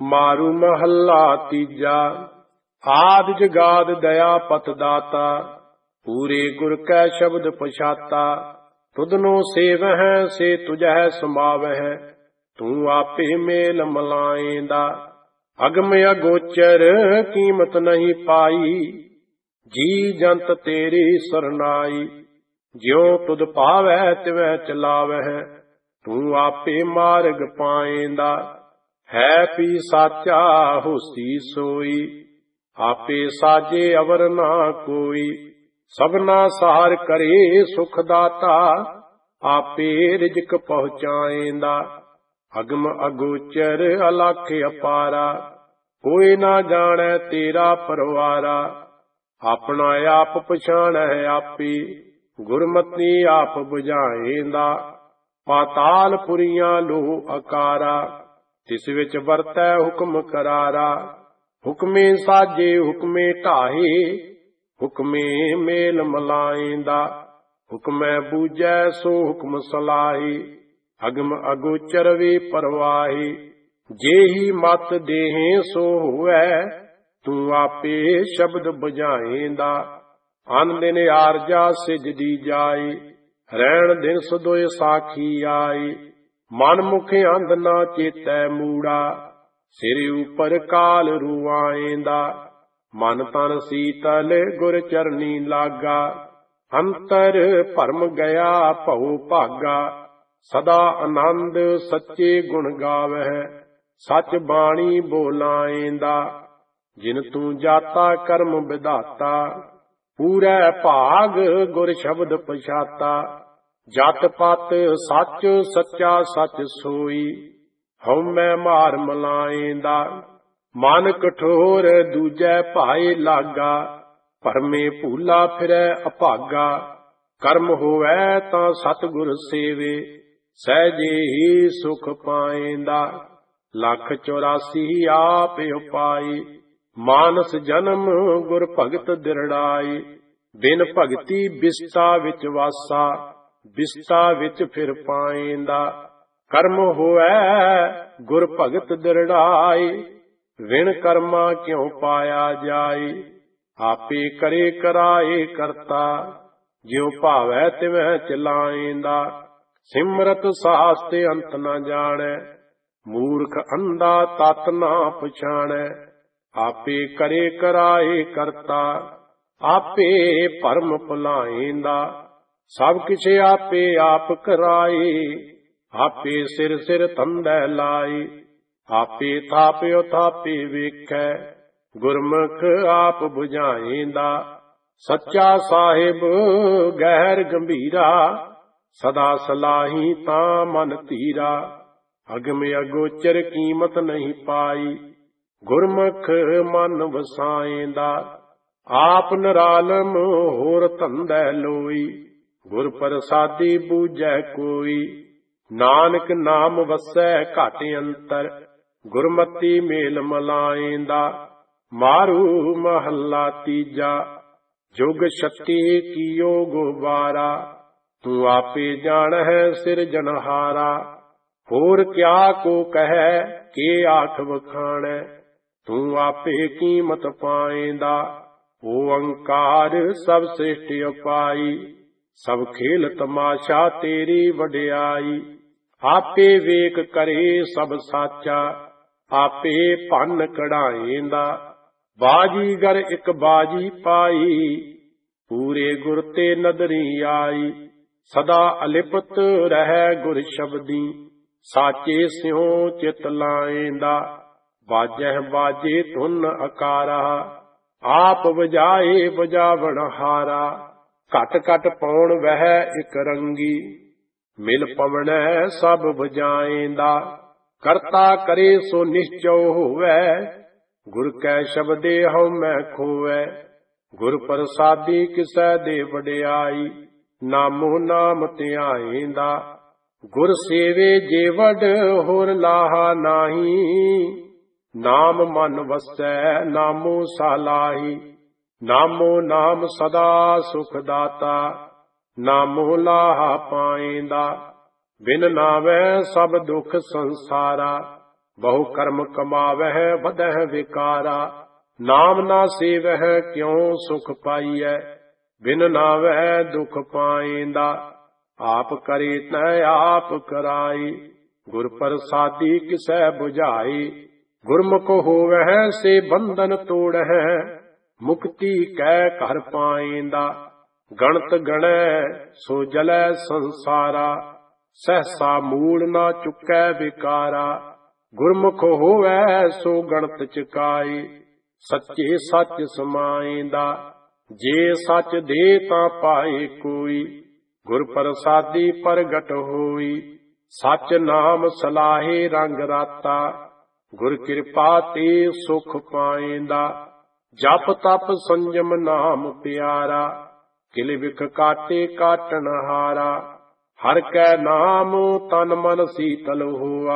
मारू महला तीजा। आद जगाद दया पत दाता, पूरे गुर कै शब्द पछाता। तुधनो सेवह से तुझह समावह, तू आपे मेल मलाएंदा। अगम अगोचर कीमत नहीं पाई, जी जंत तेरी सरनाई। ज्यों तुध पावै तिवै चलावह, तू आपे मार्ग पाएंदा। है पी साचा होसी सोई, आपे साजे अवर ना कोई। सबना सहार करे सुख दाता, आपे रिजक पहुँचाएंदा। अगम अगोचर अलख अपारा, कोई ना जाने तेरा परवारा। अपना आप पछाणै आपी, गुरमति आप बुझाएंदा। पाताल पुरियां लोह अकारा, तिस विच वरतै हुक्म करारा। हुक्मे साजे हुक्मे ढाहे, हुक्मे मेल मलाएंदा। हुक्मै बूझै सो हुक्म सलाही, अगम अगोचर वे परवाही। जेही मत देहे सो होवै, तू आपे शब्द बुझाएंदा। अन दिन आरजा सिजदी जाई, रैण दिन सदोए साखी आई। मन मुख अंध ना चेतै मूड़ा, सिर ऊपर काल रुआएंदा। मन तन सीतल गुर चरनी लागा, अंतर भरम गया भव भागा। सदा आनंद सच्चे गुण गावह, सच बाणी बोलाएंदा। जिन तू जाता कर्म विधाता, पूरै भाग गुर शब्द पछाता। जत पत सच सच्चा सच सोई, हउमै मार मलाएंदा। मन कठोर दूजै भाए लागा, भरमे भूला फिरै अभागा। कर्म होवै तां सतगुर सेवे, सहजे ही सुख पाएंदा। 184 आप उपाई, मानस जन्म गुर भगत दिरड़ाई। बिन भगति बिस्ता विच वासा, बिस्ता विच फिर पाएंदा। कर्म होवै गुर भगत दिरड़ाई, विण कर्मा क्यों पाया जाई। आपे करे कराए करता, ज्यों भावै तिवै चलाएंदा। सिमरत साहस ते अंत न जानै, मूर्ख अंधा तत ना पछाणै। आपे करे कराए करता, आपे भरम भुलाएंदा। सब किछ आपे आप कराए, आपे सिर सिर तंदै लाई। आपे थाप्यो थापे वेखै, गुरमुख आप बुझाएंदा। सच्चा साहिब गहर गंभीरा, सदा सलाही तां मन धीरा। अगम अगोचर कीमत नहीं पाई, गुरमुख मन वसाएंदा। आप निरालम होर धंधै लोई, गुर प्रसादी बूझै कोई। नानक नाम वसै घट अंतर, गुरमति मेल मलाएंदा। मारू महला तीजा, जुग छत्ती कियो गोबारा। तू आपे जानहै सिरजनहारा, होर क्या को कहै के आख वखाणै। तू आपे कीमत पाएंदा, ओंकार सब सृष्टि उपाई। सब खेल तमाशा तेरी वडियाई। आपे वेख करे सब साचा, आपे भन कढ़ाएंदा। बाजीगर एक बाजी पाई, पूरे गुर ते नदरी आई। सदा अलिपत रहै गुर शब्दी, साचे स्यों चित लाएंदा। बाजह बाजे धुन अकारा, आप बजाए बजावण हारा। घट घट पौण वह इक रंगी, मिल पवणै सब बजाएंदा। करता करे सो निश्चौ होवै, गुर कै शब्दे हउमै खोवै। गुर प्रसादी किसै दे वडियाई, नामो नाम ध्याएंदा। गुर सेवे जे वड होर लाहा नाही, नाम मन वसै नामो सालाही। नामो नाम सदा सुख दाता, नामो लाहा पाएंदा। बिन नावै सब दुख संसारा, ਬਹੁ ਕਰਮ ਕਮਾਵਹਿ ਵਧਹਿ ਵਿਕਾਰਾ। ਨਾਮ ਨਾ ਸੇਵਹਿ ਕਿਉ ਸੁਖ ਪਾਈਐ, ਬਿਨ ਨਾਵਹਿ ਦੁਖ ਪਾਇੰਦਾ। ਆਪ ਕਰੇ ਤੈ ਆਪ ਕਰਾਈ, ਗੁਰ ਪ੍ਰਸਾਦੀ ਕਿਸੈ 부ਝਾਈ। ਗੁਰਮੁਖ ਹੋਵਹਿ ਸੇ ਬੰਧਨ ਤੋੜਹਿ, ਮੁਕਤੀ ਕੈ ਘਰ ਪਾਇੰਦਾ। ਗਣਤ ਗਣੈ ਸੋ ਜਲੈ ਸੰਸਾਰਾ, ਸਹਸਾ ਮੂਲ ਨਾ ਚੁੱਕੈ ਵਿਕਾਰਾ। ਗੁਰਮੁਖ ਹੋਵੈ ਸੋ ਗਣਤ ਚੁਕਾਈ, ਸੱਚੇ ਸੱਚ ਸਮਾਇੰਦਾ। ਜੇ ਸੱਚ ਦੇ ਤਾਂ ਪਾਏ ਕੋਈ, ਗੁਰ ਪ੍ਰਸਾਦੀ ਪ੍ਰਗਟ ਹੋਈ। ਸੱਚ ਨਾਮ ਸਲਾਹੇ ਰੰਗ ਰਾਤਾ, ਗੁਰ ਕਿਰਪਾ ਤੇ ਸੁਖ ਪਾਇੰਦਾ। ਜਪ ਤਪ ਸੰਜਮ ਨਾਮ ਪਿਆਰਾ, ਕਿਲ ਵਿਖ ਕਾਟੇ ਕਾਟਣ ਹਾਰਾ। ਹਰ ਕੈ ਨਾਮ ਤਨ ਮਨ ਸੀਤਲ ਹੋਆ,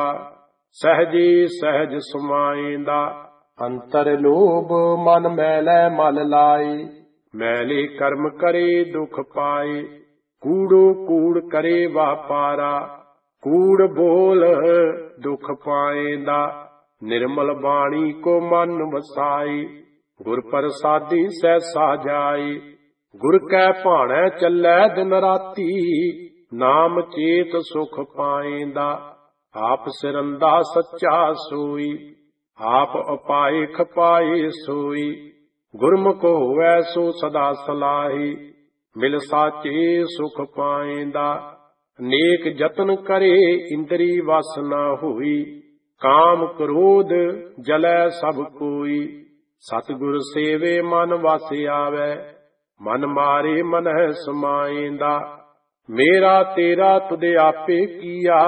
ਸਹਜੇ ਸਹਿਜ ਸਮਾਇੰਦਾ। ਅੰਤਰ ਲੋਭ ਮਨ ਮੈਲੈ ਮਲ ਲਾਏ, ਮੈਲੇ ਕਰਮ ਕਰੇ ਦੁਖ ਪਾਏ। ਕੂੜੋ ਕੂੜ ਕਰੇ ਵਾਪਾਰਾ, ਕੂੜ ਬੋਲ ਦੁਖ ਪਾਇੰਦਾ। ਨਿਰਮਲ ਬਾਣੀ ਕੋ ਮਨ ਵਸਾਈ, ਗੁਰ ਪ੍ਰਸਾਦੀ ਸਹਿਸਾ ਜਾਈ। ਗੁਰ ਕੈ ਭਾਣੈ ਚੱਲੈ ਦਿਨ ਰਾਤੀ, ਨਾਮ ਚੇਤ ਸੁਖ ਪਾਇੰਦਾ। ਆਪ ਸਿਰੰਦਾ ਸੱਚਾ ਸੋਈ, ਆਪ ਅਪਾਏ ਖਪਾਏ ਸੋਈ। ਗੁਰਮੁਖ ਹੋਵੈ ਸੋ ਸਦਾ ਸਲਾਹੀ, ਮਿਲ ਸਾਚੇ ਸੁਖ ਪਾਇੰਦਾ। ਨੇਕ ਜਤਨ ਕਰੇ ਇੰਦਰੀ ਵਸ ਨਾ ਹੋਈ, ਕਾਮ ਕ੍ਰੋਧ ਜਲੈ ਸਭ ਕੋਈ। ਸਤਿਗੁਰ ਸੇਵੇ ਮਨ ਵਸ ਆਵੈ, ਮਨ ਮਾਰੇ ਮਨਹਿ ਸਮਾਇੰਦਾ। ਮੇਰਾ ਤੇਰਾ ਤੁਧ ਆਪੇ ਕੀਆ,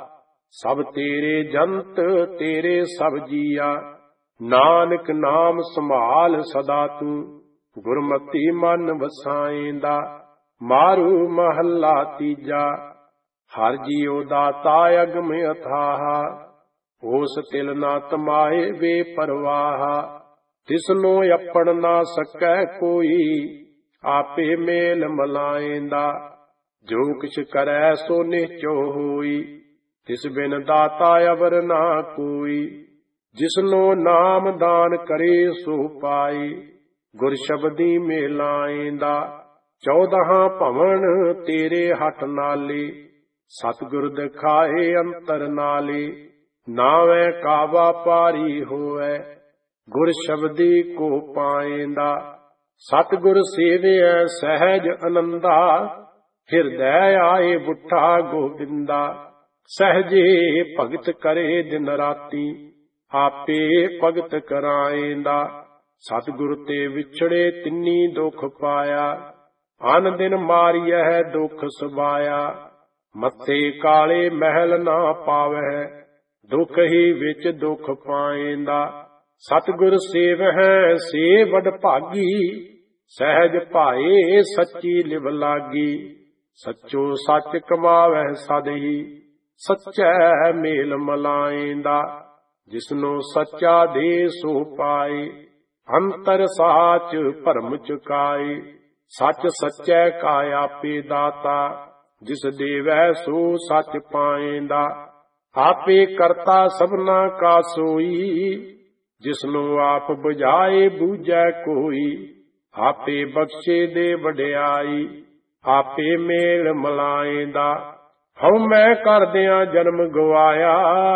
ਸਭ ਤੇਰੇ ਜੰਤ ਤੇਰੇ ਸਭ ਜੀਆ। ਨਾਨਕ ਨਾਮ ਸੰਭਾਲ ਸਦਾ ਤੂੰ, ਗੁਰਮਤਿ ਮਨ ਵਸਾਇੰਦਾ। ਮਾਰੂ ਮਹੱਲਾ ਤੀਜਾ। ਹਰ ਜੀਉ ਦਾਤਾ ਅਗਮ ਅਥਾਹਾ, ਉਸ ਤਿਲ ਨਾ ਤਮਾਏ ਵੇ ਪਰਵਾਹ। ਤਿਸਨੋ ਆਪਣ ਨਾ ਸਕੈ ਕੋਈ, ਆਪੇ ਮੇਲ ਮਲਾਇੰਦਾ। ਜੋ ਕਿਛ ਕਰੈ ਸੋ ਨਿਹਚੋ ਹੋਈ, ਤਿਸ ਬਿਨ ਦਾਤਾ ਅਵਰ ਨਾ ਕੋਈ। ਜਿਸਨੋ ਨਾਮ ਦਾਨ ਕਰੇ ਸੋ ਪਾਈ, ਗੁਰ ਸ਼ਬਦੀ ਮੇਲਾਇੰਦਾ। 14 ਭਵਨ ਤੇਰੇ ਹੱਥ ਨਾਲੇ, ਸਤਿਗੁਰ ਦਿਖਾਏ ਅੰਤਰ ਨਾਲੇ। ਨਾਵੇਂ ਕਾਵਾ ਪਾਰੀ ਹੋਵੈ, ਗੁਰ ਸ਼ਬਦੀ ਕੋ ਪਾਇੰਦਾ। ਸਤਿਗੁਰ ਸੇਵਿਐ ਸਹਿਜ ਅਨੰਦਾ, ਹਿਰਦੈ ਆਏ ਬੁੱਠਾ ਗੋਬਿੰਦਾ। ਸਹਜੇ ਭਗਤ ਕਰੇ ਦਿਨ ਰਾਤੀ, ਆਪੇ ਭਗਤ ਕਰਾਇੰਦਾ। ਸਤਿਗੁਰ ਤੇ ਵਿਛੜੇ ਤਿੰਨੀ ਦੁਖ ਪਾਇਆ, ਅਨ ਦਿਨ ਮਾਰੀਐ ਦੁਖ ਸਬਾਇਆ। ਮੱਥੇ ਕਾਲੇ ਮਹਿਲ ਨਾ ਪਾਵਹਿ, ਦੁਖ ਹੀ ਵਿੱਚ ਦੁਖ ਪਾਇੰਦਾ। ਸਤਿਗੁਰ ਸੇਵਹਿ ਸੇ ਵਡ ਭਾਗੀ, ਸਹਿਜ ਭਾਏ ਸੱਚੀ ਲਿਵ ਲਾਗੀ। ਸੱਚੋ ਸੱਚ ਕਮਾਵਹਿ ਸਦ ਹੀ, ਸੱਚੈ ਮੇਲ ਮਲਾਇੰਦਾ। ਜਿਸਨੂੰ ਸੱਚਾ ਦੇ ਸੋ ਪਾਏ, ਅੰਤਰ ਸਾਚ ਭਰਮ ਚੁਕਾਏ। ਸੱਚ ਸੱਚੈ ਕਾ ਆਪੇ ਦਾਤਾ, ਜਿਸ ਦੇਵੈ ਸੋ ਸੱਚ ਪਾਇੰਦਾ। ਆਪੇ ਕਰਤਾ ਸਭਨਾ ਕਾ ਸੋਈ, ਜਿਸਨੂੰ ਆਪ ਬੁਝਾਏ ਬੂਝੈ ਕੋਈ। ਆਪੇ ਬਖਸ਼ੇ ਦੇ ਵਡਿਆਈ, ਆਪੇ ਮੇਲ ਮਲਾਇੰਦਾ। ਹਉ ਮੈਂ ਕਰਦਿਆਂ ਜਨਮ ਗਵਾਇਆ,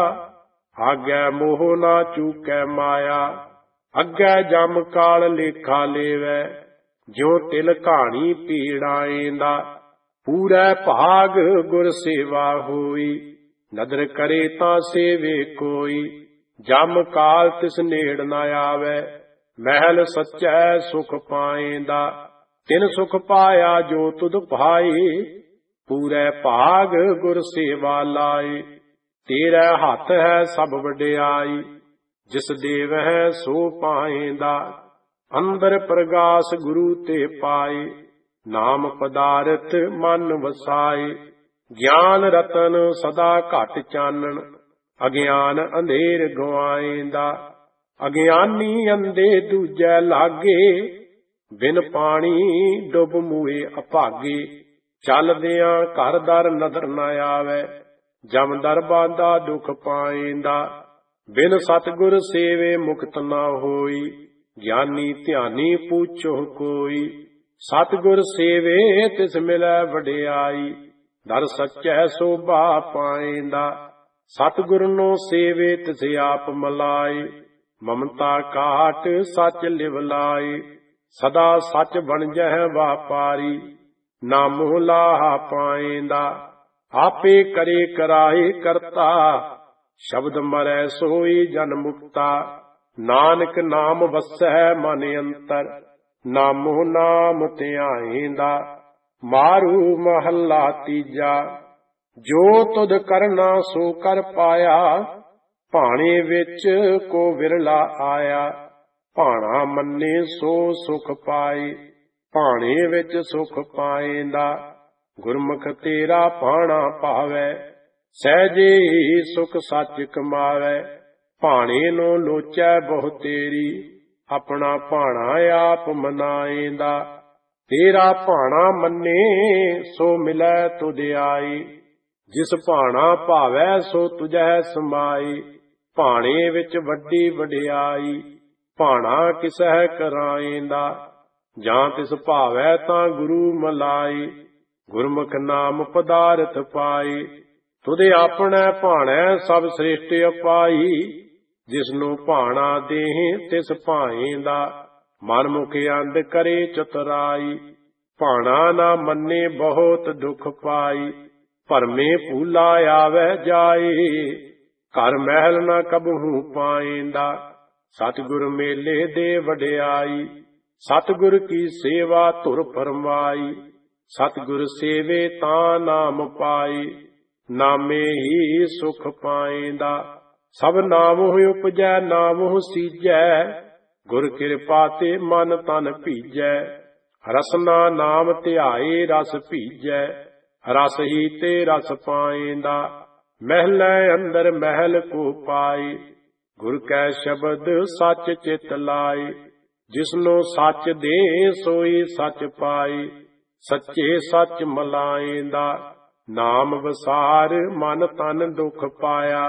ਆਗੈ ਮੋਹ ਨਾ ਚੂਕੈ ਮਾਇਆ। ਅੱਗੇ ਜਮ ਕਾਲ ਲੇਖਾ ਲੇਵੈ, ਜਿਉ ਤਿਲ ਕਹਾਣੀ ਪੀੜਾਇੰਦਾ। ਪੂਰੈ ਭਾਗ ਗੁਰ ਸੇਵਾ ਹੋਈ, ਨਦਰ ਕਰੇ ਤਾਂ ਸੇਵੇ ਕੋਈ। ਜਮ ਕਾਲ ਤਿਸ ਨੇੜ ਨ ਆਵੈ, ਮਹਿਲ ਸੱਚੈ ਸੁਖ ਪਾਇੰਦਾ। ਤਿਨ ਸੁਖ ਪਾਇਆ ਜੋ ਤੁਧ ਭਾਈ, ਪੂਰੈ ਭਾਗ ਗੁਰ ਸੇਵਾ ਲਾਏ। ਤੇਰੇ ਹੱਥ ਹੈ ਸਭ ਵਡਿਆਈ, ਜਿਸ ਦੇਵਹਿ ਸੋ ਪਾਇੰਦਾ। ਅੰਦਰ ਪ੍ਰਗਾਸ ਗੁਰੂ ਤੇ ਪਾਏ, ਨਾਮ ਪਦਾਰਥ ਮਨ ਵਸਾਏ। ਗਿਆਨ ਰਤਨ ਸਦਾ ਘਟ ਚਾਨਣ, ਅਗਿਆਨ ਅੰਧੇਰ ਗਵਾਇੰਦਾ। ਅਗਿਆਨੀ ਅੰਧੇ ਦੂਜੈ ਲਾਗੇ, ਬਿਨ ਪਾਣੀ ਡੁੱਬ ਮੂਏ ਅਭਾਗੇ। ਚੱਲਦਿਆਂ ਘਰ ਦਰ ਨਦਰ ਨ ਆਵੈ, ਜਮ ਦਰ ਬਾਂਧਾ ਦੁਖ ਪਾਇੰਦਾ। ਬਿਨ ਸਤਿਗੁਰ ਸੇਵੇ ਮੁਕਤ ਨਾ ਹੋਈ, ਗਿਆਨੀ ਧਿਆਨੀ ਪੂਛੋ ਕੋਈ। ਸਤਿਗੁਰ ਸੇਵੇ ਤਿਸ ਮਿਲੈ ਵਡਿਆਈ, ਦਰ ਸੱਚੈ ਸੋਭਾ ਪਾਇਂਦਾ। ਸਤਿਗੁਰ ਨੂੰ ਸੇਵੇ ਤਿਸ ਆਪ ਮਲਾਈ, ਮਮਤਾ ਕਾਟ ਸੱਚ ਲਿਵ ਲਾਈ। ਸਦਾ ਸੱਚ ਬਣਜਹਿ ਵਾਪਾਰੀ, ਨਾ ਮੋਹ ਲਾਹਾ ਪਾਇਂਦਾ। ਆਪੇ ਕਰੇ ਕਰਾਏ ਕਰਤਾ, ਸ਼ਬਦ ਮਰੈ ਸੋਈ ਜਨ ਮੁਕਤਾ। ਨਾਨਕ ਨਾਮ ਵਸੈ ਮਨ ਅੰਤਰ, ਨਾਮੋ ਨਾਮ ਧਿਆਇਂਦਾ। ਮਾਰੂ ਮਹੱਲਾ ਤੀਜਾ। ਜੋ ਤੁਧ ਕਰਨਾ ਸੋ ਕਰ ਪਾਇਆ, ਭਾਣੇ ਵਿੱਚ ਕੋ ਵਿਰਲਾ ਆਇਆ। ਭਾਣਾ ਮੰਨੇ ਸੋ ਸੁਖ ਪਾਏ, ਭਾਣੇ ਵਿੱਚ ਸੁਖ ਪਾਇਂਦਾ। ਗੁਰਮੁਖ ਤੇਰਾ ਭਾਣਾ ਭਾਵੈ, ਸਹਿਜੇ ਹੀ ਸੁਖ ਸੱਚ ਕਮਾਵੈ। ਭਾਣੇ ਨੂੰ ਲੋਚੈ ਬਹੁ ਤੇਰੀ, ਆਪਣਾ ਭਾਣਾ ਆਪ ਮਨਾਇਂਦਾ। ਤੇਰਾ ਭਾਣਾ ਮੰਨੇ ਸੋ ਮਿਲੈ ਤੁਧਿਆਈ, ਜਿਸ ਭਾਣਾ ਭਾਵੈ ਸੋ ਤੁਝੈ ਸਮਾਈ। ਭਾਣੇ ਵਿੱਚ ਵੱਡੀ ਵਡਿਆਈ, ਭਾਣਾ ਕਿਸਹਿ ਕਰਾਇਂਦਾ। ਜਾਂ ਤਿਸ ਭਾਵੈ ਤਾਂ ਗੁਰੂ ਮਲਾਈ, ਗੁਰਮੁਖ ਨਾਮ ਪਦਾਰਥ ਪਾਈ। ਤੁਧੇ ਆਪਣੈ ਭਾਣੈ ਸਭ ਸ੍ਰਿਸ਼ਟ ਅਪਾਈ, ਜਿਸਨੂੰ ਭਾਣਾ ਦੇਹ ਤਿਸ ਭਾਇਂਦਾ। ਮਨ ਮੁਖ ਅੰਧ ਕਰੇ ਚਤੁਰਾਈ, ਭਾਣਾ ਨਾ ਮੰਨੇ ਬਹੁਤ ਦੁਖ ਪਾਈ। ਭਰਮੇ ਭੂਲਾ ਆਵੈ ਜਾਏ, ਘਰ ਮਹਿਲ ਨਾ ਕਬਹੂ ਪਾਇਂਦਾ। ਸਤਿਗੁਰ ਮੇਲੇ ਦੇ ਵਡਿਆਈ, ਸਤਿਗੁਰ ਕੀ ਸੇਵਾ ਧੁਰ ਫਰਮਾਈ। ਸਤਿਗੁਰ ਸੇਵੇ ਤਾਂ ਨਾਮ ਪਾਈ, ਨਾਮੇ ਹੀ ਸੁਖ ਪਾਇਂਦਾ। ਸਭ ਨਾਮੁ ਉਪਜੈ ਨਾਮੁ ਸੀਜੈ, ਗੁਰ ਕਿਰਪਾ ਤੇ ਮਨ ਤਨ ਭੀਜੈ। ਰਸਨਾ ਨਾਮ ਧਿਆਏ ਰਸ ਭੀਜੈ, ਰਸ ਹੀ ਤੇ ਰਸ ਪਾਇਂਦਾ। ਮਹਿਲੈ ਅੰਦਰ ਮਹਿਲ ਕੋ ਪਾਈ, ਗੁਰ ਕੈ ਸ਼ਬਦ ਸੱਚ ਚਿਤ ਲਾਈ। ਜਿਸਨੂੰ ਸੱਚ ਦੇ ਸੋਈ ਸੱਚ ਪਾਈ, ਸੱਚੇ ਸੱਚ ਮਲਾਇਂਦਾ। ਨਾਮ ਵਸਾਰ ਮਨ ਤਨ ਦੁਖ ਪਾਇਆ,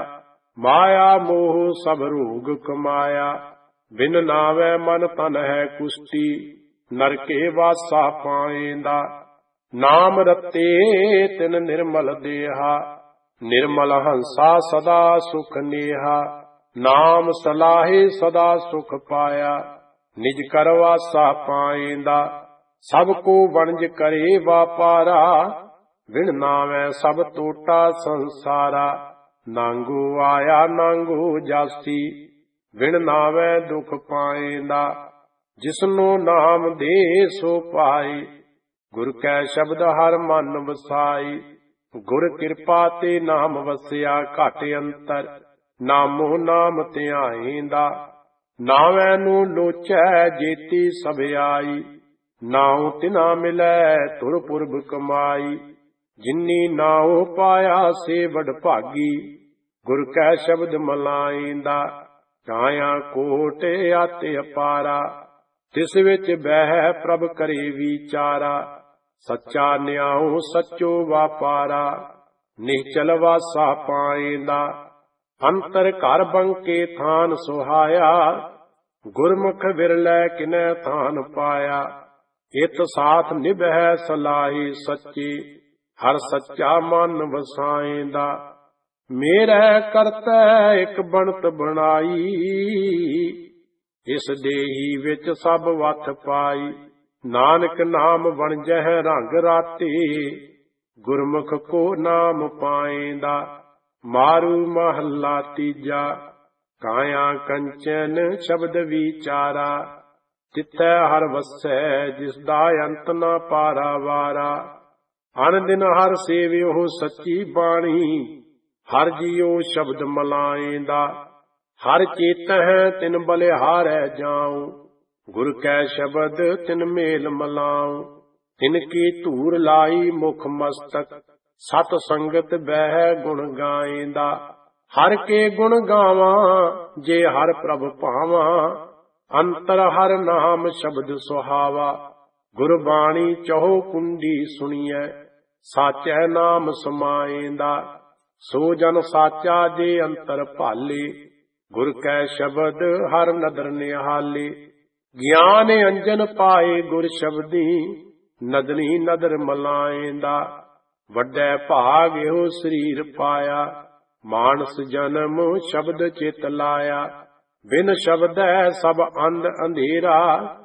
ਮਾਇਆ ਮੋਹ ਸਭ ਰੋਗ ਕਮਾਇਆ। ਬਿਨ ਨਾਵੈ ਮਨ ਤਨ ਹੈ ਕੁਸ਼ਟੀ, ਨਰਕੇ ਵਾਸਾ ਪਾਇਂਦਾ। ਨਾਮ ਰਤੇ ਤਿਨ ਨਿਰਮਲ ਦੇਹਾ, ਨਿਰਮਲ ਹੰਸਾ ਸਦਾ ਸੁਖ ਨੇਹਾ। ਨਾਮ ਸਲਾਹੇ ਸਦਾ ਸੁਖ ਪਾਇਆ, ਨਿਜ ਕਰ ਵਾਸਾ ਪਾਇਂਦਾ। ਸਭ ਕੋ ਵਣਜ ਕਰੇ ਵਾਪਾਰਾ, ਵਿਣ ਨਾਵੈ ਸਭ ਟੋਟਾ ਸੰਸਾਰਾ। ਨਾਂਗੂ ਆਇਆ ਨਾਂਗੂ ਜਾਸੀ, ਵਿਣ ਨਾਵੈ ਦੁਖ ਪਾਇਂਦਾ। ਜਿਸਨੂੰ ਨਾਮ ਦੇ ਸੋ ਪਾਈ, ਗੁਰ ਕੈ ਸ਼ਬਦ ਹਰ ਮਨ ਵਸਾਈ। ਗੁਰ ਕਿਰਪਾ ਤੇ ਨਾਮ ਵਸਿਆ ਘਟ ਅੰਤਰ, ਨਾਮੋ ਨਾਮ ਧਿਆਇਂਦਾ। ਨਾਵੈ ਨੂੰ ਲੋਚੈ ਜੇਤੀ ਸਭ ਆਈ, ਨਾਉ ਤਿਨਾ ਮਿਲੈ ਧੁਰ ਪੁਰਬ ਕਮਾਈ। ਜਿਨੀ ਨਾਉ ਪਾਇਆ ਸੇ ਵਡ ਭਾਗੀ, ਗੁਰ ਕੈ ਸ਼ਬਦ ਮਲਾਇਂਦਾ। ਕਾਇਆ ਕੋਟ ਆਤੇ ਅਪਾਰਾ, ਤਿਸ ਵਿੱਚ ਬਹਿ ਪ੍ਰਭ ਕਰੇ ਵਿਚਾਰਾ। ਸੱਚਾ ਨਿਆਉ ਸੱਚੋ ਵਾਪਾਰਾ, ਨਿਹਚਲ ਵਾਸਾ ਪਾਇਂਦਾ। ਅੰਤਰ ਘਰ ਬੰਕੇ ਥਾਨ ਸੁਹਾਇਆ, ਗੁਰਮੁਖ ਵਿਰਲੇ ਕਿਨੈ ਥਾਨ ਪਾਇਆ। ਇਤ ਸਾਥ ਨਿਭੈ ਸਲਾਹੀ ਸੱਚੀ, ਹਰ ਸੱਚਾ ਮਨ ਵਸਾਇਂਦਾ। ਮੇਰੇ ਕਰਤੈ ਇੱਕ ਬਣਤ ਬਣਾਈ, ਇਸ ਦੇਹੀ ਵਿੱਚ ਸਭ ਵੱਥ ਪਾਈ। ਨਾਨਕ ਨਾਮ ਵਣਜਹਿ ਰੰਗ ਰਾਤੇ, ਗੁਰਮੁਖ ਕੋ ਨਾਮ ਪਾਇਂਦਾ। ਮਾਰੂ ਮਹੱਲਾ ਤੀਜਾ। ਕਾਇਆ ਕੰਚਨ ਸ਼ਬਦ ਵਿਚਾਰਾ, ਚਿੱਤੈ ਹਰ ਵਸੈ ਜਿਸਦਾ ਅੰਤ ਨ ਪਾਰਾਵਾਰਾ। ਅਨ ਦਿਨ ਹਰ ਸੇਵਿਓ ਸੱਚੀ ਬਾਣੀ, ਹਰ ਜੀਉ ਸ਼ਬਦ ਮਲਾਇਂਦਾ। ਹਰ ਚੇਤਹਿ ਤਿਨ ਬਲਿਹਾਰੈ ਜਾਉ, ਗੁਰ ਕੈ ਸ਼ਬਦ ਤਿਨ ਮੇਲ ਮਲਾਉ। ਤਿਨ ਕੀ ਧੂਰ ਲਾਈ ਮੁਖ ਮਸਤਕ, ਸਤ ਸੰਗਤ ਬਹਿ ਗੁਣ ਗਾਇਂਦਾ। ਹਰ ਕੇ ਗੁਣ ਗਾਵਾਂ ਜੇ ਹਰ ਪ੍ਰਭ ਭਾਵਾਂ, ਅੰਤਰ ਹਰ ਨਾਮ ਸ਼ਬਦ ਸੁਹਾਵਾ। ਗੁਰਬਾਣੀ ਚਹੋ ਕੁੰਡੀ ਸੁਣੀਐ, ਸਾਚੈ ਨਾਮ ਸਮਾਇਂਦਾ। ਸੋ ਜਨ ਸਾਚਾ ਜੇ ਅੰਤਰ ਭਾਲੇ, गुर कै शब्द हर नदर निहाले। ज्ञान अंजन पाए गुर शब्दी, नदनी नदर मलाएंदा। वड्डे भाग एहो शरीर पाया, मानस जन्म शब्द चित लाया। बिन शब्द सब अंध अंधेरा,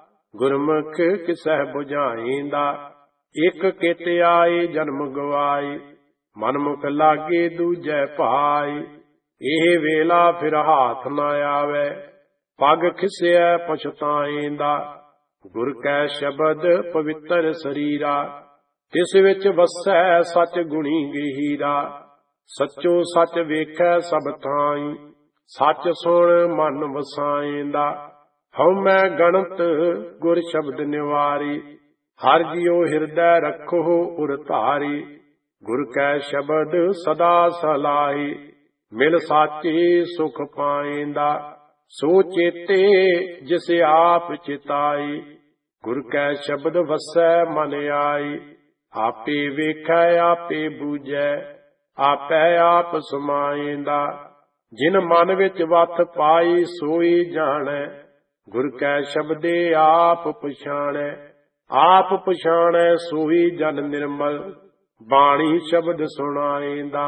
गुरमुख किसह बुझाएंदा। एक कित आए जन्म गवाए, मनमुख लागे दूजै भाई। एह वेला फिर हाथ न आवे, पग खिसै पछताएंदा। गुर कै शब्द पवित्र शरीरा, तिस विच वसै सच गुणी गहीरा। सचो सच वेखै सब थाई, सच सुण मन वसाएंदा। हउमੈ गणत गुर शब्द निवारी, हर जियो हिरदै रखो उर धारी। गुर कै शब्द सदा सलाही, मिल साचे सुख पाएंदा। सो चेते जिस आप चिताई, गुर कै शब्द वसै मन आई। आपे वेखै आपे बूझै, आपै आप समाएंदा। जिन मन विच वत पाई सोई जाणै, गुर कै शब्दे आप पछाणै। आप पछाणै सोई जन निर्मल, बाणी शब्द सुनाएंदा।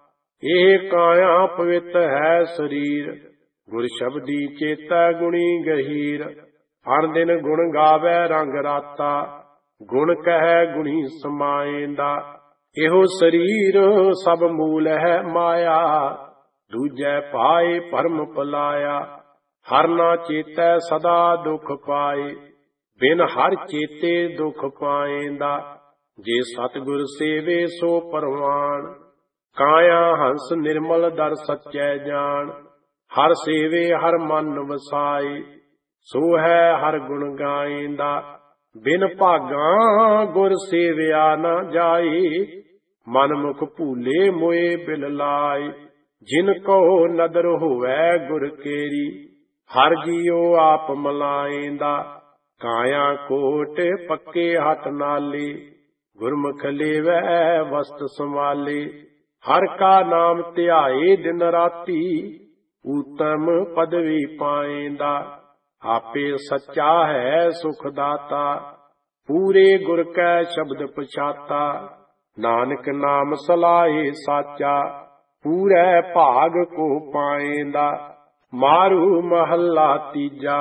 एह काया पवित्र है शरीर, गुर शब्दी चेतै गुणी गहीर। हर दिन गुण गावै रंग राता, गुण कहै गुणी समाएंदा। एहो शरीर सब मूल है माया, दूजै पाए भरम पलाया। हर ना चेतै सदा दुख पाए, बिन हर चेते दुख पाएंदा। जे सतगुर सेवे सो परवान, काया हंस निर्मल दर सच्चै जान। हर सेवे हर मन वसाई, सो है हर गुण गाएंदा। बिन भागा गुर सेविया न जाई, मन मुख भूले मोए बिल लाई। जिन को नदर होवै गुर केरी, हर जियो आप मलाएंदा। काया कोट पक्के हट नाली, गुरमुख लेवै वस्त संभाली। हर का नाम ध्याए दिन राती, उत्तम पदवी पाएंदा। आपे सच्चा है सुख दाता, पूरे गुर कै शब्द पछाता। नानक नाम सलाहे साचा, पूरे भाग को पाएंदा। मारू महला तीजा,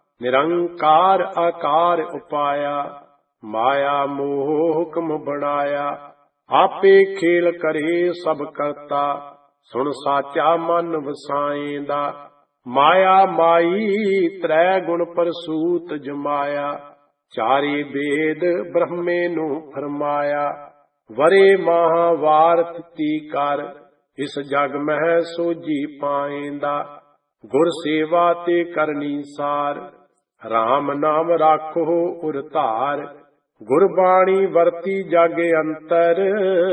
निरंकार आकार उपाया। माया मोह हुक्म बनाया, आपे खेल करे सब करता। सुन साचा मन वसाएंदा। माया माई त्रै गुण परसूत जमाया, चारे वेद ब्रह्मे नू फरमाया। वरे महावार ती कर, इस जग मह सोजी पाएंदा। गुर सेवा ते करनी सार, राम नाम राखो उर धार। गुरबाणी वरती जागे अंतर,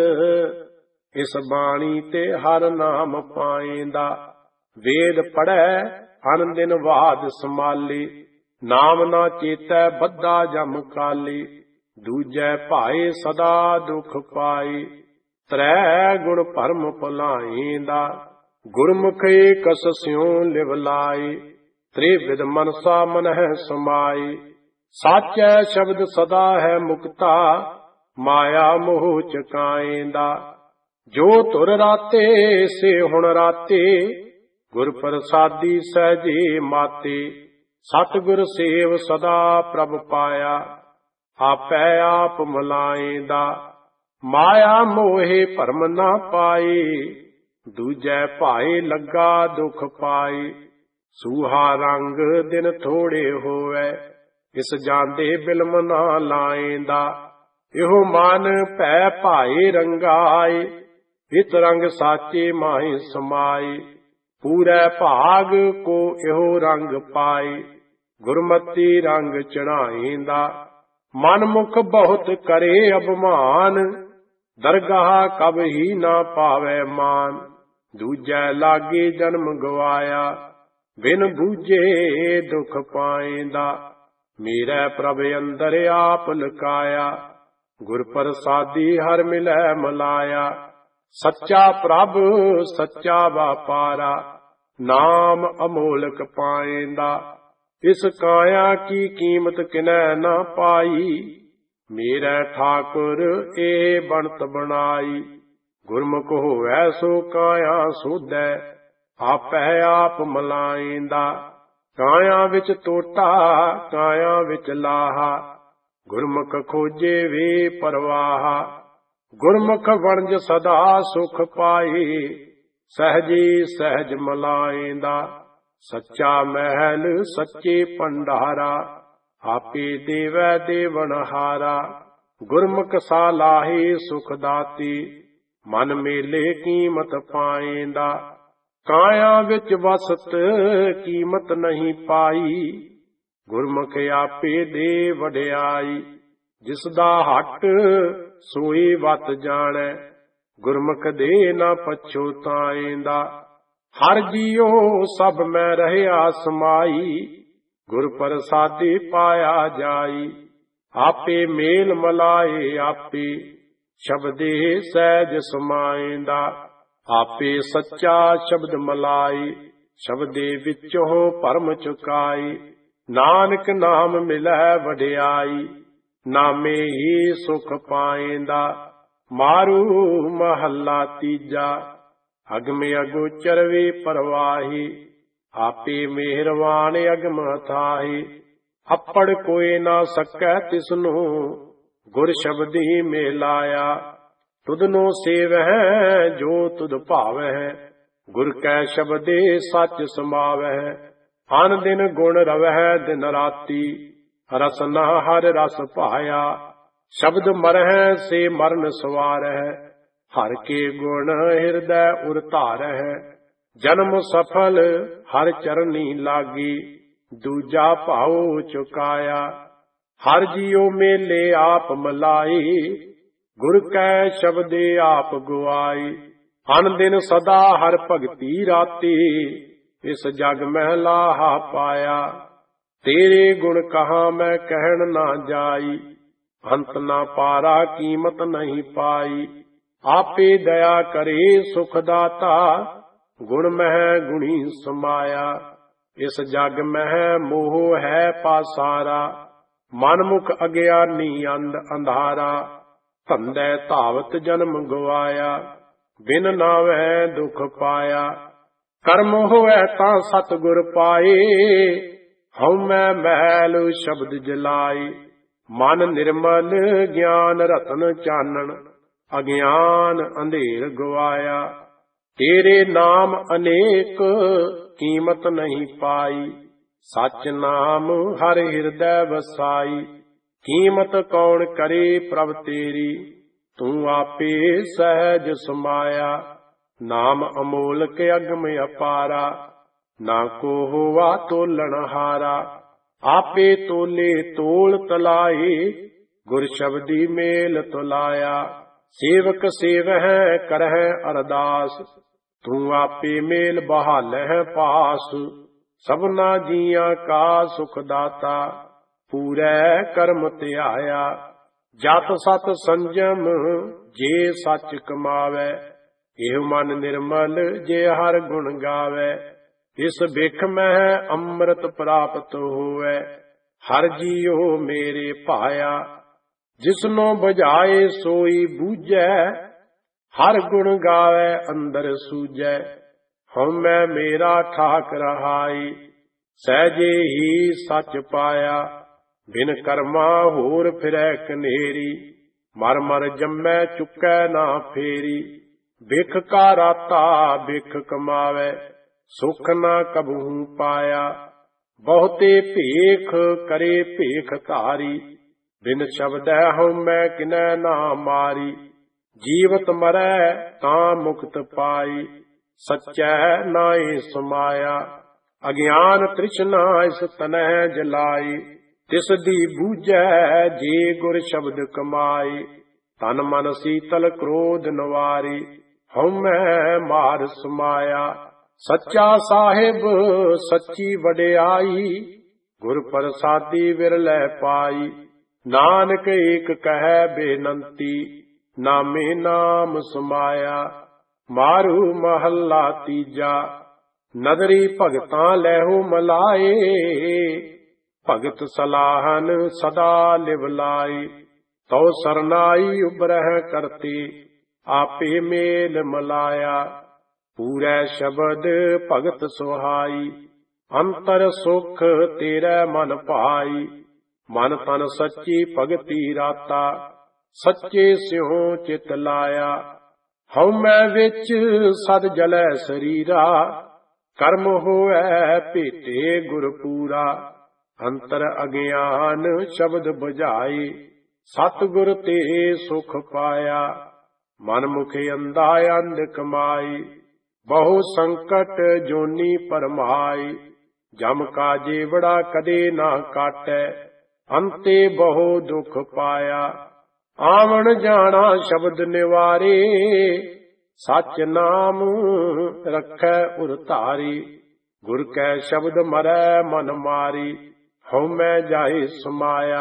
इस बाणी ते हर नाम पाएंदा। वेद पढ़ै अन दिन वाद संभाली, नाम ना चेतै बद्धा जम काली। दूजै भाए सदा दुख पाई, त्रै गुण भरम भुलाएंदा। गुरमुख कस स्यों लिव लाई, त्रिविध मनसा मन है समाई। साचै शब्द सदा है मुक्ता, माया मोह चकाएंदा। जो तुर राते से हुण राते, गुर प्रसादी सहजे माते। सतगुर सेव सदा प्रभ पाया, आपै आप मलाएंदा। माया मोहे भरम ना पाए, दूजै भाए लगा दुख पाई। सूहा रंग दिन थोड़े होवै, इस जांदे बिलम ना लाएंदा। इहो मन भै भाए रंगाए, इत रंग साचे माहि समाई। पूरे भाग को इहो रंग पाई, गुरमति रंग चढ़ाएंदा। मन मुख बहुत करे अभिमान, दरगाह कब ही ना पावै मान। दूजै लागे जन्म गवाया, बिन बूझे दुख पाएंदा। मेरे प्रभ अंदर आप लुकाया, गुर प्रसादी हर मिलै मलाया। सच्चा प्रभ सच्चा व्यापारा, ਨਾਮ ਅਮੋਲਕ ਪਾਏਂਦਾ। ਇਸ ਕਾਇਆ ਕੀ ਕੀਮਤ ਕਿਨੈ ਨਾ ਪਾਈ, ਮੇਰਾ ਠਾਕੁਰ ਇਹ ਬਣਤ ਬਣਾਈ। ਗੁਰਮੁਖ ਹੋਵੈ ਸੋ ਕਾਇਆ ਸੋਧੈ, ਆਪੈ ਆਪ ਮਲਾਏਂਦਾ। ਕਾਇਆ ਵਿੱਚ ਟੋਟਾ ਕਾਇਆ ਵਿੱਚ ਲਾਹਾ, ਗੁਰਮੁਖ ਖੋਜੇ ਵੇ ਪਰਵਾਹਾ। ਗੁਰਮੁਖ ਵਣਜ ਸਦਾ ਸੁਖ ਪਾਏ, ਸਹਜੀ ਸਹਿਜ ਮਲਾਏਂਦਾ। ਸੱਚਾ ਮਹਿਲ ਸੱਚੇ ਭੰਡਾਰਾ, ਆਪੇ ਦੇਵੈ ਦੇਵਨਹਾਰਾ। ਗੁਰਮੁਖ ਸਾਲਾਹੇ ਸੁਖ ਦਾਤੀ, ਮਨ ਮੇਲੇ ਕੀਮਤ ਪਾਏਂਦਾ। ਕਾਇਆ ਵਿੱਚ ਵਸਤ ਕੀਮਤ ਨਹੀਂ ਪਾਈ, ਗੁਰਮੁਖ ਆਪੇ ਦੇ ਵਡਿਆਈ। ਜਿਸ ਦਾ ਹੱਟ ਸੋਈ ਵਤ ਜਾਣੈ, ਗੁਰਮੁਖ ਦੇ ਨਾ ਪਛੋਤਾਏਂਦਾ। ਹਰ ਜੀਉ ਸਭ ਮੈਂ ਰਹਿਆ ਸਮਾਈ, ਗੁਰ ਪ੍ਰਸਾਦਿ ਪਾਇਆ ਜਾਈ। ਆਪੇ ਮੇਲ ਮਲਾਏ ਆਪੇ, ਸ਼ਬਦੇ ਸਹਿਜ ਸਮਾਏਂਦਾ। ਆਪੇ ਸੱਚਾ ਸ਼ਬਦ ਮਲਾਈ, ਸ਼ਬਦੇ ਵਿੱਚੋਂ ਭਰਮ ਚੁਕਾਈ। ਨਾਨਕ ਨਾਮ ਮਿਲੈ ਵਡਿਆਈ, ਨਾਮੇ ਹੀ ਸੁਖ ਪਾਏਂਦਾ। ਮਾਰੂ ਮਹੱਲਾ ਤੀਜਾ। ਅਗਮ ਅਗੋਚਰ ਵੇ ਪਰਵਾਹੀ, ਆਪੇ ਮਿਹਰਵਾਨ ਅਗਮ ਅਥਾਹੀ। ਅੱਪੜ ਕੋਇ ਨਾ ਸਕੈ ਤਿਸਨੂੰ, ਗੁਰ ਸ਼ਬਦੀ ਮਿਲਾਇਆ। ਤੁਧਨੋ ਸੇਵਹਿ ਜੋ ਤੁਧ ਭਾਵਹਿ, ਗੁਰ ਕੈ ਸ਼ਬਦੇ ਸੱਚ ਸਮਾਵਹਿ। ਅਨ ਦਿਨ ਗੁਣ ਰਵਹਿ ਦਿਨ ਰਾਤੀ, ਰਸ ਨਾ ਹਰ ਰਸ ਭਾਇਆ। ਸ਼ਬਦ ਮਰਹਿ ਸੇ ਮਰਨ ਸਵਾਰਹਿ, ਹਰ ਕੇ ਗੁਣ ਹਿਰਦੈ ਉਰ ਧਾਰਹਿ। ਜਨਮ ਸਫਲ ਹਰ ਚਰਨੀ ਲਾਗੀ, ਦੂਜਾ ਭਾਉ ਚੁਕਾਇਆ। ਹਰ ਜੀਉ ਮੇਲੇ ਆਪ ਮਲਾਈ, ਗੁਰ ਕੈ ਸ਼ਬਦੇ ਆਪ ਗੁਆਈ। ਅਨ ਦਿਨ ਸਦਾ ਹਰ ਭਗਤੀ ਰਾਤੀ, ਇਸ ਜਗ ਮਹਿ ਲਾਹਾ ਪਾਇਆ। ਤੇਰੇ ਗੁਣ ਕਹਾਂ ਮੈਂ ਕਹਿਣ ਨਾ ਜਾਈ, ਅੰਤ ਨਾ ਪਾਰਾ ਕੀਮਤ ਨਹੀਂ ਪਾਈ। ਆਪੇ ਦਇਆ ਕਰੇ ਸੁਖ ਦਾਤਾ, ਗੁਣ ਮਹਿ ਗੁਣੀ ਸਮਾਇਆ। ਇਸ ਜਗ ਮਹਿ ਮੋਹ ਹੈ ਪਾਸਾਰਾ, ਮਨਮੁਖ ਅਗਿਆਨੀ ਅੰਧਾਰਾ। ਧੰਦੇ ਧਾਵਤ ਜਨਮ ਗਵਾਇਆ, ਬਿਨ ਨਾਵੈ ਦੁਖ ਪਾਇਆ। ਕਰਮ ਹੋਇ ਤਾਂ ਸਤਿਗੁਰ ਪਾਏ, ਹਉਮੈ ਮੈਲ ਸ਼ਬਦ ਜਲਾਈ। ਮਨ ਨਿਰਮਲ ਗਿਆਨ ਰਤਨ ਚਾਨਣ, ਅਗਿਆਨ ਅੰਧੇਰ ਗਵਾਇਆ। ਤੇਰੇ ਨਾਮ ਅਨੇਕ ਕੀਮਤ ਨਹੀਂ ਪਾਈ, ਸੱਚ ਨਾਮ ਹਰ ਹਿਰਦੈ ਵਸਾਈ। ਕੀਮਤ ਕੌਣ ਕਰੇ ਪ੍ਰਭ ਤੇਰੀ, ਤੂੰ ਆਪੇ ਸਹਿਜ ਸਮਾਇਆ। ਨਾਮ ਅਮੋਲਕ ਅਗਮ ਅਪਾਰਾ, ਨਾ ਕੋ ਹੋਵਾ ਤੋਲਣ ਹਾਰਾ। ਆਪੇ ਤੋਲੇ ਤੋਲ ਤਲਾਏ, ਗੁਰ ਸ਼ਬਦੀ ਮੇਲ ਤੁਲਾਇਆ। ਸੇਵਕ ਸੇਵਹਿ ਕਰਹਿ ਅਰਦਾਸ, ਤੂੰ ਆਪੇ ਮੇਲ ਬਹਾਲਹਿ ਪਾਸ। ਸਭਨਾ ਜੀਆਂ ਕਾ ਸੁਖ ਦਾਤਾ, ਪੂਰੈ ਕਰਮ ਧਿਆਇਆ। ਜਤ ਸਤ ਸੰਜਮ ਜੇ ਸੱਚ ਕਮਾਵੈ, ਇਹ ਮਨ ਨਿਰਮਲ ਜੇ ਹਰ ਗੁਣ ਗਾਵੈ। ਇਸ ਬਿਖ ਮਹਿ ਅੰਮ੍ਰਿਤ ਪ੍ਰਾਪਤ ਹੋਵੈ, ਹਰ ਜੀਉ ਮੇਰੇ ਭਾਇਆ। ਜਿਸਨੋ ਬੁਝਾਏ ਸੋਈ ਬੂਝੈ, ਹਰ ਗੁਣ ਗਾਵੈ ਅੰਦਰ ਸੂਝੈ। ਹਉਮੈ ਮੇਰਾ ਠਾਕ ਰਹਾਈ, ਸਹਿਜੇ ਹੀ ਸੱਚ ਪਾਇਆ। ਬਿਨ ਕਰਮਾ ਹੋਰ ਫਿਰੈ ਕਨੇਰੀ, ਮਰ ਮਰ ਜੰਮੈ ਚੁੱਕੈ ਨਾ ਫੇਰੀ। ਬਿਖ ਕਾ ਰਾਤਾ ਬਿਖ ਕਮਾਵੈ, ਸੁਖ ਨਾ ਕਬਹੂ ਪਾਇਆ। ਬਹੁਤੇ ਭੇਖ ਕਰੇ ਭੇਖ ਧਾਰੀ, ਬਿਨ ਸ਼ਬਦੈ ਹਉਮੈ ਕਿਨੈ ਨਾ ਮਾਰੀ। ਜੀਵਤ ਮਰੈ ਤਾਂ ਮੁਕਤ ਪਾਈ, ਸੱਚੈ ਨਾਏ ਸਮਾਇਆ। ਅਗਿਆਨ ਤ੍ਰਿਸ਼ਨਾ ਇਸ ਤਨਹਿ ਜਲਾਈ, ਤਿਸ ਦੀ ਬੂਝੈ ਜੇ ਗੁਰ ਸ਼ਬਦ ਕਮਾਈ। ਤਨ ਮਨ ਸੀਤਲ ਕ੍ਰੋਧ ਨਵਾਰੀ, ਹਉਮੈ ਮਾਰ ਸਮਾਇਆ। ਸੱਚਾ ਸਾਹਿਬ ਸੱਚੀ ਵਡਿਆਈ, ਗੁਰ ਪ੍ਰਸਾਦੀ ਵਿਰਲੇ ਪਾਈ। ਨਾਨਕ ਏਕ ਕਹਿ ਬੇਨੰਤੀ, ਨਾਮੇ ਨਾਮ ਸਮਾਇਆ। ਮਾਰੂ ਮਹੱਲਾ ਤੀਜਾ। ਨਦਰੀ ਭਗਤਾਂ ਲੈਹੋ ਮਲਾਏ, ਭਗਤ ਸਲਾਹਨ ਸਦਾ ਲਿਵ ਲਾਏ। ਤਉ ਸਰਨਾਈ ਉਬਰਹਿ ਕਰਤੇ, ਆਪੇ ਮੇਲ ਮਲਾਇਆ। ਪੂਰੈ ਸ਼ਬਦ ਭਗਤ ਸੁਹਾਈ, ਅੰਤਰ ਸੁਖ ਤੇਰੇ ਮਨ ਭਾਈ। ਮਨ ਤਨ ਸੱਚੀ ਭਗਤੀ ਰਾਤਾ, ਸੱਚੇ ਸਿਉ ਚਿਤ ਲਾਇਆ। ਹਉਮੈ ਵਿੱਚ ਸਦ ਜਲੈ ਸਰੀਰਾ, ਕਰਮ ਹੋਐ ਭੇਟੇ ਗੁਰ ਪੂਰਾ। ਅੰਤਰ ਅਗਿਆਨ ਸ਼ਬਦ ਬੁਝਾਏ, ਸਤਿਗੁਰ ਤੇ ਸੁਖ ਪਾਇਆ। ਮਨ ਮੁਖ ਅੰਧਾ ਅੰਧ ਕਮਾਈ, ਬਹੁ ਸੰਕਟ ਜੋਨੀ ਪਰਮਾਈ। ਜਮ ਕਾ ਜੇਵੜਾ ਕਦੇ ਨਾ ਕਾਟੈ, ਅੰਤੇ ਬਹੁ ਦੁਖ ਪਾਇਆ। ਆਵਣ ਜਾਣਾ ਸ਼ਬਦ ਨਿਵਾਰੇ, ਸਚ ਨਾਮ ਰੱਖੈ ਉਰ ਧਾਰੀ। ਗੁਰ ਕੈ ਸ਼ਬਦ ਮਰੈ ਮਨ ਮਾਰੀ, ਹਉਮੈ ਜਾਏ ਸਮਾਇਆ।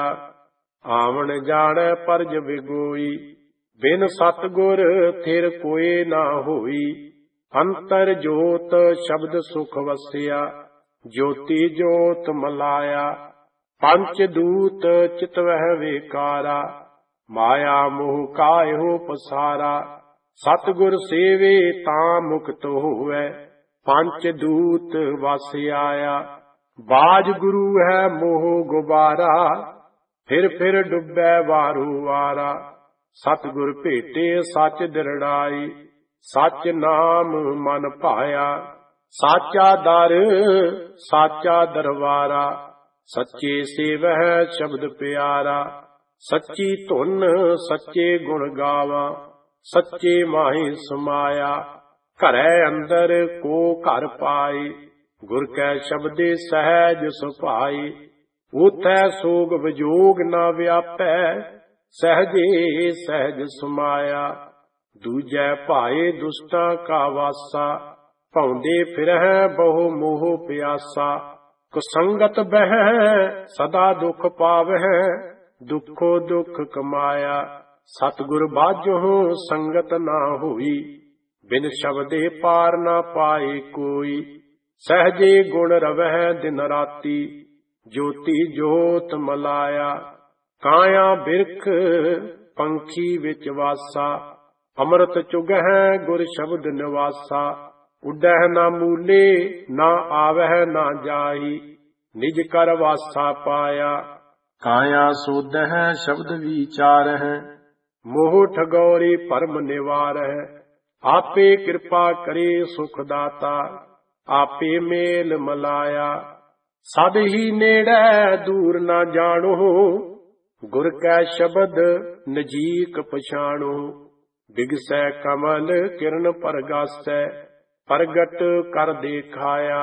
ਆਵਣ ਜਾਣੈ ਪਰਜ ਵਿਗੋਈ, ਬਿਨ ਸਤਿਗੁਰ ਥਿਰ ਕੋਏ ਨਾ ਹੋਈ। ਅੰਤਰ ਜੋਤ ਸ਼ਬਦ ਸੁਖ ਵਸਿਆ, ਜੋਤੀ ਜੋਤ ਮਲਾਇਆ। ਪੰਚ ਦੂਤ ਚਿਤਵਹਿ ਵੇਕਾਰਾ, ਮਾਇਆ ਮੋਹ ਕਾਇਓ ਪਸਾਰਾ। ਸਤਿਗੁਰ ਸੇਵੇ ਤਾਂ ਮੁਕਤ ਹੋਵੈ, ਪੰਚ ਦੂਤ ਵਸ ਆਇਆ। ਬਾਜ ਗੁਰੂ ਹੈ ਮੋਹ ਗੁਬਾਰਾ, ਫਿਰ ਫਿਰ ਡੁੱਬੈ ਵਾਰੂ ਵਾਰਾ। ਸਤਿਗੁਰ ਭੇਟੇ ਸੱਚ ਦਿਰੜਾਈ, ਸੱਚ ਨਾਮ ਮਨ ਭਾਇਆ। ਸਾਚਾ ਦਰ ਸਾਚਾ ਦਰਬਾਰਾ, ਸੱਚੇ ਸੇਵਹਿ ਸ਼ਬਦ ਪਿਆਰਾ। ਸੱਚੀ ਧੁਨ ਸੱਚੇ ਗੁਣ ਗਾਵਾਂ, ਸੱਚੇ ਮਾਹੀ ਸਮਾਇਆ। ਘਰੈ ਅੰਦਰ ਕੋ ਘਰ ਪਾਈ, ਗੁਰ ਕੈ ਸ਼ਬਦੇ ਸਹਿਜ ਸੁਭਾਈ। ਊਥੈ ਸੋਗ ਵਿਜੋਗ ਨਾ ਵਿਆਪੈ, ਸਹਿਜੇ ਸਹਿਜ ਸਮਾਇਆ। ਦੂਜੈ ਭਾਏ ਦੁਸ਼ਟਾਂ ਕਾ ਵਾਸਾ, ਭੌਂਦੇ ਫਿਰਹਿ ਬਹੁ ਮੋਹ ਪਿਆਸਾ। ਕੁਸੰਗਤ ਬਹਿ ਸਦਾ ਦੁਖ ਪਾਵਹਿ, ਦੁਖੋ ਦੁਖ ਕਮਾਇਆ। ਸਤਿਗੁਰ ਬਾਝਹੁ ਸੰਗਤ ਨਾ ਹੋਈ, ਬਿਨ ਸ਼ਬਦੇ ਪਾਰ ਨਾ ਪਾਏ ਕੋਈ। ਸਹਿਜੇ ਗੁਣ ਰਵਹਿ ਦਿਨ ਰਾਤੀ, ਜੋਤੀ ਜੋਤ ਮਲਾਇਆ। ਕਾਇਆ ਬਿਰਖ ਪੰਖੀ ਵਿੱਚ ਵਾਸਾ, ਅੰਮ੍ਰਿਤ ਚੁਗਹਿ ਗੁਰ ਸ਼ਬਦ ਨਿਵਾਸਾ। ਉੱਡਹਿ ਨਾ ਮੂਲੇ, ਨਾ ਆਵਹਿ ਨਾ ਜਾਈ, ਨਿਜ ਕਰ ਵਾਸਾ ਪਾਇਆ। ਕਾਇਆ ਸੋਧਹਿ ਸ਼ਬਦ ਵਿਚਾਰਹਿ, ਮੋਹ ਠਗੌਰੀ ਭਰਮ ਨਿਵਾਰਹਿ। ਆਪੇ ਕਿਰਪਾ ਕਰੇ ਸੁਖ ਦਾਤਾ, ਆਪੇ ਮੇਲ ਮਲਾਇਆ। ਸਦ ਹੀ ਨੇੜੈ ਦੂਰ ਨਾ ਜਾਣੋ, ਗੁਰ ਕੈ ਸ਼ਬਦ ਨਜੀਕ ਪਛਾਣੋ। ਬਿਗਸੈ ਕਮਲ ਕਿਰਨ ਪਰਗਾਸੈ, ਪ੍ਰਗਟ ਕਰ ਦੇਖਾਇਆ।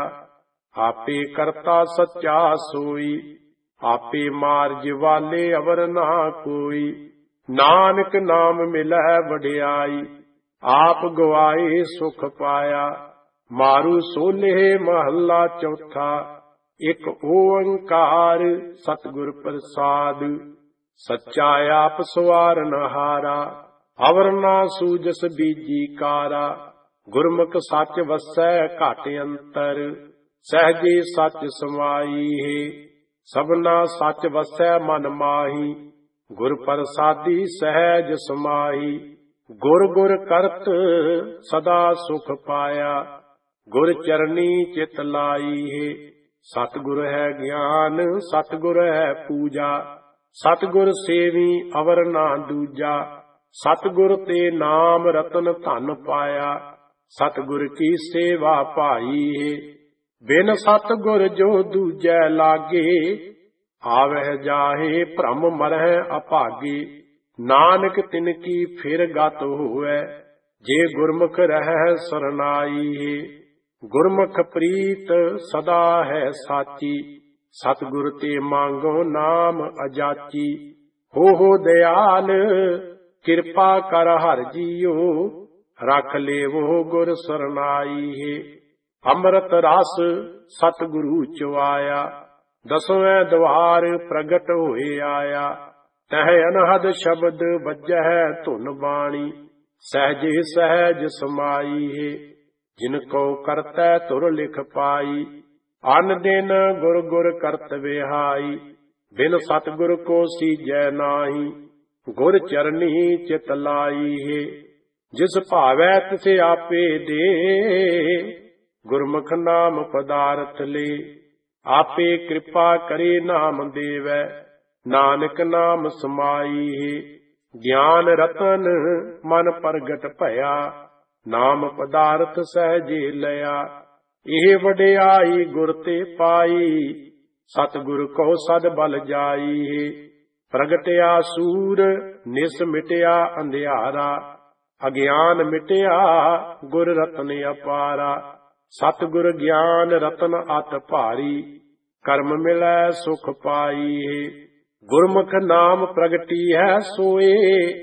ਆਪੇ ਕਰਤਾ ਸੱਚਾ ਸੋਈ, ਆਪੇ ਮਾਰਜ ਵਾਲੇ ਅਵਰ ਨਾ ਕੋਈ। ਨਾਨਕ ਨਾਮ ਮਿਲੈ ਵਡਿਆਈ, ਆਪ ਗਵਾਏ ਸੁਖ ਪਾਇਆ। ਮਾਰੂ ਸੋਲੇ ਮਹੱਲਾ ਚੌਥਾ, ਇਕ ਓੰਕਾਰ ਸਤਿਗੁਰ ਪ੍ਰਸਾਦ। ਸੱਚਾ ਆਪ ਸਵਾਰਨਹਾਰਾ, ਅਵਰ ਨਾ ਸੂਜਸ ਬੀਜੀ ਕਾਰਾ। ਗੁਰਮੁਖ ਸੱਚ ਵਸੈ ਘਟ ਅੰਤਰ, ਸਹਿਜੇ ਸੱਚ ਸਮਾਈ ਹੈ। ਸਭਨਾ ਸੱਚ ਵਸੈ ਮਨ ਮਾਹੀ, ਗੁਰ ਪ੍ਰਸਾਦੀ ਸਹਿਜ ਸਮਾਈ। ਗੁਰ ਗੁਰ ਕਰਤ ਸਦਾ ਸੁਖ ਪਾਇਆ, ਗੁਰ ਚਰਨੀ ਚਿਤ ਲਾਈ ਹੈ। ਸਤਿਗੁਰ ਹੈ ਗਿਆਨ, ਸਤਿਗੁਰ ਹੈ ਪੂਜਾ। ਸਤਿਗੁਰ ਸੇਵੀ ਅਵਰ ਨਾ ਦੂਜਾ। ਸਤਿਗੁਰ ਤੇ ਨਾਮ ਰਤਨ ਧਨ ਪਾਇਆ, ਸਤਿਗੁਰ ਕੀ ਸੇਵਾ ਭਾਈ ਹੈ। ਬਿਨ ਸਤਿਗੁਰ ਜੋ ਦੂਜੈ ਲਾਗੇ, ਆਵਹਿ ਜਾਹੇ ਭ੍ਰਮ ਮਰਹਿ ਅਭਾਗੇ। ਨਾਨਕ ਤਿਨ ਕੀ ਫਿਰ ਗਤ ਹੋਵੈ, ਜੇ ਗੁਰਮੁਖ ਰਹਿ ਸਰਨਾਈ ਹੈ। ਗੁਰਮੁਖ ਪ੍ਰੀਤ ਸਦਾ ਹੈ ਸਾਚੀ, ਸਤਿਗੁਰ ਤੇ ਮੰਗੋ ਨਾਮ ਅਜਾਚੀ। ਹੋ ਦਿਆਲ ਕਿਰਪਾ ਕਰ ਹਰਿ ਜੀਓ, ਰਖ ਲੇਵੋ ਗੁਰ ਸਰਨਾਈ ਹੈ। ਅੰਮ੍ਰਿਤ ਰਸ ਸਤਿਗੁਰੂ ਚੁਆਇਆ, ਦਸਵੇਂ ਦਵਾਰ ਪ੍ਰਗਟ ਹੋਏ ਆਇਆ। ਤਹ ਅਨਹਦ ਸ਼ਬਦ ਵੱਜਹਿ ਧੁਨ ਬਾਣੀ, ਸਹਿਜੇ ਸਹਿਜ ਸਮਾਈ ਹੈ। ਜਿਨ ਕੋ ਕਰਤੈ ਧੁਰ ਲਿਖ ਪਾਈ। ਅਨ ਦਿਨ ਗੁਰ ਗੁਰ ਕਰਤ ਵਿਹਾਈ। ਬਿਨ ਸਤਿਗੁਰ ਕੋ ਸੀਜੈ ਨਾਹੀ। ਗੁਰ ਚਰਨੀ ਚਿਤ ਲਾਈ ਹੈ। ਜਿਸ ਭਾਵੈ ਤਿਸੇ ਆਪੇ ਦੇ। ਗੁਰਮੁਖ ਨਾਮ ਪਦਾਰਥ ਲੇ। ਆਪੇ ਕਿਰਪਾ ਕਰੇ ਨਾਮ ਦੇਵੈ। ਨਾਨਕ ਨਾਮ ਸਮਾਈ ਹੈ। ਗਿਆਨ ਰਤਨ ਮਨ ਪ੍ਰਗਟ ਭਇਆ। ਨਾਮ ਪਦਾਰਥ ਸਹਿਜੇ ਲਿਆ। ਇਹ ਵਡਿਆਈ ਗੁਰ ਤੇ ਪਾਈ। ਸਤਿਗੁਰ ਕੋ ਸਦ ਬਲ ਜਾਈ ਹੈ। ਪ੍ਰਗਟਿਆ ਸੂਰ ਨਿਸ ਮਿਟਿਆ ਅੰਧਿਆਰਾ। ਅਗਿਆਨ ਮਿਟਿਆ ਗੁਰ ਰਤਨ ਅਪਾਰਾ। ਸਤਿਗੁਰ ਗਿਆਨ ਰਤਨ ਅਤ ਭਾਰੀ। ਕਰਮ ਮਿਲੈ ਸੁਖ ਪਾਈ ਹੈ। ਗੁਰਮੁਖ ਨਾਮ ਪ੍ਰਗਟੀ ਹੈ ਸੋਏ।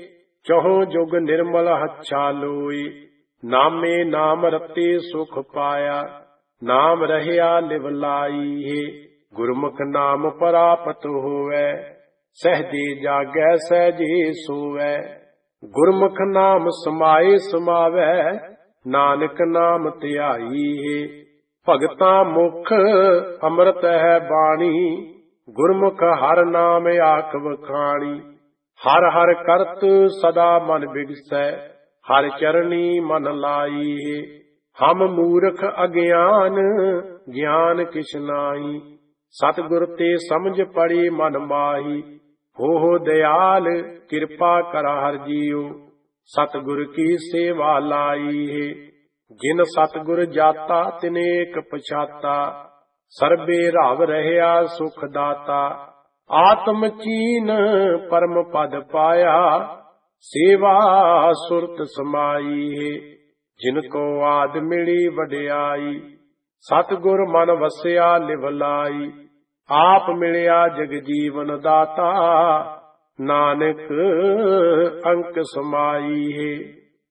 ਚਹੁ ਜੁਗ ਨਿਰਮਲ ਹੱਛਾ ਲੋਏ। ਨਾਮੇ ਨਾਮ ਰਤੇ ਸੁਖ ਪਾਇਆ। ਨਾਮ ਰਹਿਆ ਲਿਵ ਲਾਈ ਹੈ। ਗੁਰਮੁਖ ਨਾਮ ਪ੍ਰਾਪਤ ਹੋਵੈ। ਸਹਿਜੇ ਜਾਗੈ ਸਹਿਜੇ ਸੋਵੈ। ਗੁਰਮੁਖ ਨਾਮ ਸਮਾਏ ਸਮਾਵੈ। ਨਾਨਕ ਨਾਮ ਧਿਆਈ ਹੈ। ਭਗਤਾਂ ਮੁਖ ਅੰਮ੍ਰਿਤ ਹੈ ਬਾਣੀ। ਗੁਰਮੁਖ ਹਰ ਨਾਮ ਆਖ ਵਖਾਣੀ। ਹਰ ਹਰ ਕਰਤ ਸਦਾ ਮਨ ਬਿਗਸੈ। ਹਰ ਚਰਣੀ ਮਨ ਲਾਈ ਹੈ। ਹਮ ਮੂਰਖ ਅਗਿਆਨ ਗਿਆਨ ਕਿਛ ਨਾਹੀ। ਸਤਿਗੁਰ ਤੇ ਸਮਝ ਪੜੀ ਮਨ ਮਾਹੀ। ਹੋ ਦਿਆਲ ਕਿਰਪਾ ਕਰ ਹਰ ਜੀਉ। ਸਤਿਗੁਰ ਕੀ ਸੇਵਾ ਲਾਈ ਹੈ। ਜਿਨ ਸਤਿਗੁਰ ਜਾਤਾ ਤਿਨੇਕ ਪਛਾਤਾ। ਸਰਬੇ ਰਵ ਰਹਿਆ ਸੁਖ ਦਾਤਾ। ਆਤਮ ਚੀਨ ਪਰਮ ਪਦ ਪਾਇਆ। ਸੇਵਾ ਸੁਰਤ ਸਮਾਈ ਹੈ। ਜਿਨ ਕੋ ਆਦ ਮਿਲੀ ਵਡਿਆਈ। ਸਤਿਗੁਰ ਮਨ ਵਸਿਆ ਲਿਵ ਲਾਈ। ਆਪ ਮਿਲਿਆ ਜਗ ਜੀਵਨ ਦਾਤਾ। ਨਾਨਕ ਅੰਕ ਸਮਾਈ ਹੈ।